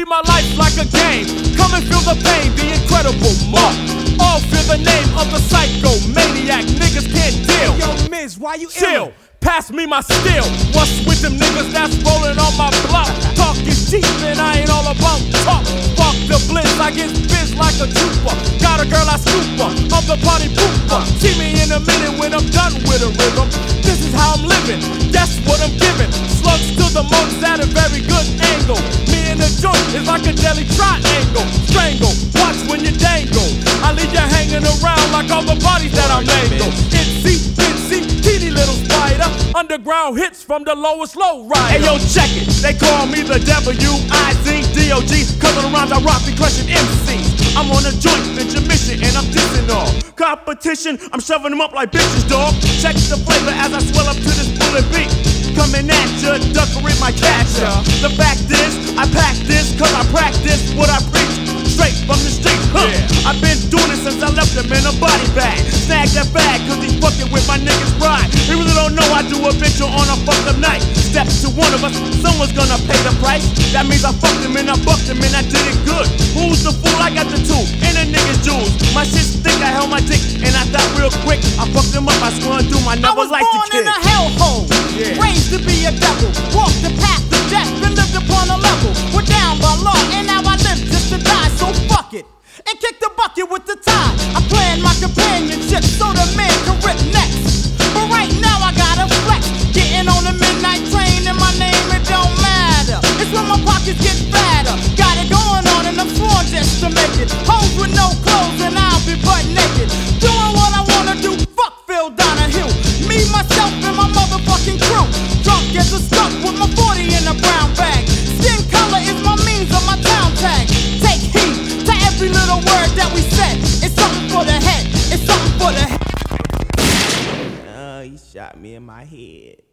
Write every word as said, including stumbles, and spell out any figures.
my life like a game. Come and feel the pain, the incredible mark. All feel the name of the psycho maniac. Niggas can't deal. Yo, Miz, why you chill? Pass me my steel. What's with them niggas that's rolling on my block? Talk is cheap and I ain't all about talk. Fuck the blitz, I get biz like a trooper. Got a girl I super, I'm the party pooper. See me in a minute when I'm done with a rhythm. This is how I'm living, that's what I'm giving. Slugs to the modes at a very good angle. Me and the joint is like a deadly triangle. Strangle, watch when you dangle. I leave you hanging around like all the bodies that I mangle. Itsy, itsy, teeny little spider. Underground hits from the lowest low rider. Hey yo, check it, they call me the W I Z D O G. Cause of the rhymes I rock, be crushing M Cs. I'm on a joint, ninja mission, and I'm dissing all competition, I'm shoving them up like bitches, dog. Check the flavor as I swell up to this bullet beat. Coming at ya, duckery my catcher. The fact is, I pack this cause I practice what I preach. Straight from the street, huh? Yeah. I've been doing it since I left him in a body bag. Snag that bag cause he's fucking with my niggas' pride. He really don't know I do a venture on a fucked up night. Step to one of us, someone's gonna pay the price. That means I fucked him and I bucked him and I did it good. Who's the fool? I got the two and the niggas jewels. My shit think I held my dick and I thought real quick. I fucked him up, I swore do my never liked the kid. I was born in a hellhole, yeah. Raised to be a devil. Walked the path to death and lived upon a level. We're down by law and now I live just to die. So fuck it and kick the bucket with the tie. I plan my companionship so the man can rip next. But right now I gotta flex. Getting on the midnight train and my name it don't matter. It's when my pockets get fatter. Got it going on and I'm sworn just to make it. Hoes with no clothes and I'll be butt naked. Doing what I wanna do. Fuck Phil Donahue. Me, myself, and my motherfucking crew. Drunk as a skunk with my forty in a brown bag. Skin color is my means of my town tag. Take heed to every little word that we said. It's something for the head. It's something for the head. Uh, he shot me in my head.